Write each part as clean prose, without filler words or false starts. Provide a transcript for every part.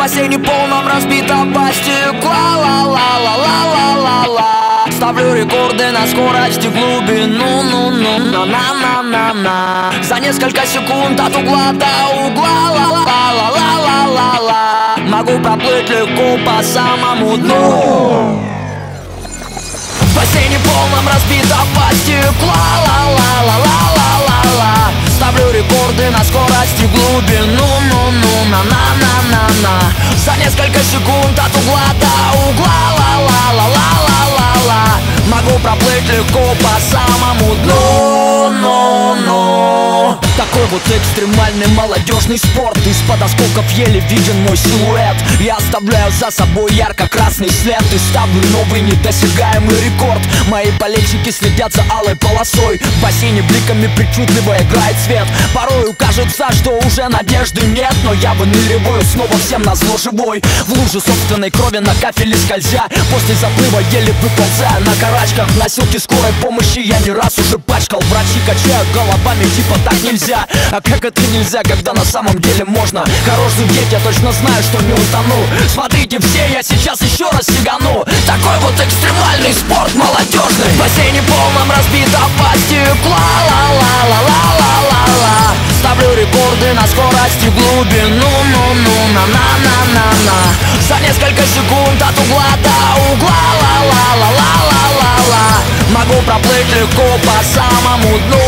бассейне полном разбитого стекла. Ла-ла-ла-ла-ла-ла-ла-ла. Ставлю рекорды на скорости глубину. На-на-на-на-на. За несколько секунд от угла до угла. Ла-ла-ла-ла-ла-ла-ла. Могу проплыть легко по самому дну. В бассейне полном разбитого стекла. Ла-ла-ла-ла-ла-ла-ла. Ставлю рекорды на скорости глубину. На-на-на-на-на. За несколько секунд от угла до угла. Ла-ла-ла-ла-ла-ла-ла. Могу проплыть легко по самому дну. Но. Такой вот экстремальный молодежный спорт. Из-под осколков еле виден мой силуэт. Я оставляю за собой ярко-красный след и ставлю новый недосягаемый рекорд. Мои болельщики следят за алой полосой. В бассейне бликами причудливо играет свет. Порою кажется, что уже надежды нет, но я выныриваю снова всем назло живой. В луже собственной крови на кафеле скользя. После заплыва еле выползая на карачках. Носилки скорой помощи я не раз уже пачкал. Врачи качают головами, типа так нельзя. А как это нельзя, когда на самом деле можно? Хорош зудеть, я точно знаю, что не утону. Смотрите все, я сейчас еще раз сигану. Такой вот экстремальный спорт молодежный. В бассейне полном разбитого стекла. Ла-ла-ла-ла-ла-ла-ла. Ставлю рекорды на скорости глубину. На-на-на-на-на. За несколько секунд от угла до угла. Ла-ла-ла-ла-ла-ла-ла. Могу проплыть легко по самому дну.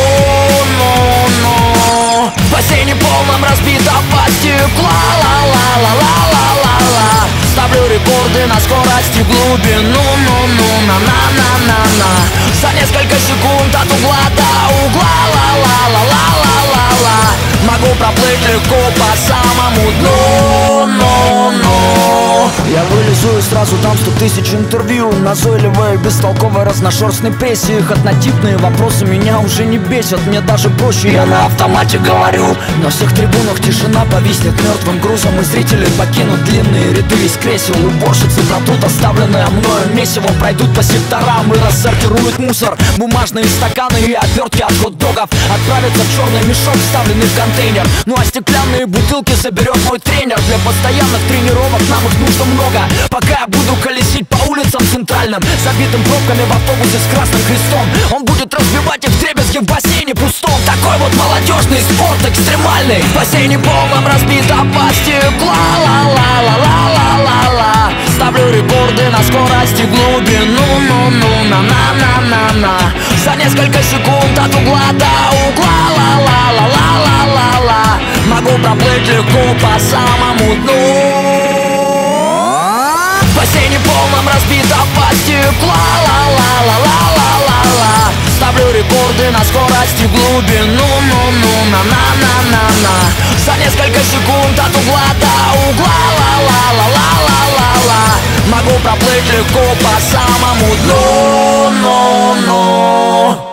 В бассейне полном разбитого стекла. Ла-ла-ла-ла-ла-ла-ла. Ставлю рекорды на скорости глубину. На-на-на-на-на. За несколько секунд от угла до угла. Ла-ла-ла-ла-ла-ла-ла. Могу проплыть легко по самому дну. Я вылезу и сразу дам 100 тысяч интервью. Назойливой, бестолковой, разношерстной прессе. Их однотипные вопросы меня уже не бесят. Мне даже проще, я на автомате говорю. На всех трибунах тишина повиснет мертвым грузом. И зрители покинут длинные ряды из кресел. Уборщицы протрут оставленное мною месиво. Пройдут по секторам и рассортируют мусор. Бумажные стаканы и обертки от хот-догов отправятся в черный мешок, вставленный в контейнер. Ну а стеклянные бутылки соберет мой тренер. Для постоянных тренировок нам их нужно много. Пока я буду колесить по улицам центральным, забитым пробками в автобусе с красным крестом. Он будет разбивать их вдребезги в бассейне пустом. Такой вот молодежный спорт экстремальный. В бассейне полном разбитого стекла. Ла-ла-ла-ла-ла-ла-ла. Ставлю рекорды на скорости глубину. На-на-на-на-на. За несколько секунд от угла до угла. Ла-ла-ла-ла-ла-ла-ла. Могу проплыть легко по самому дну. В бассейне полном разбитого стекла. Ла-ла-ла-ла-ла-ла-ла. Ставлю рекорды на скорости глубину. На-на-на-на-на. За несколько секунд от угла до угла. Ла-ла-ла-ла-ла-ла-ла. Могу проплыть легко по самому дну.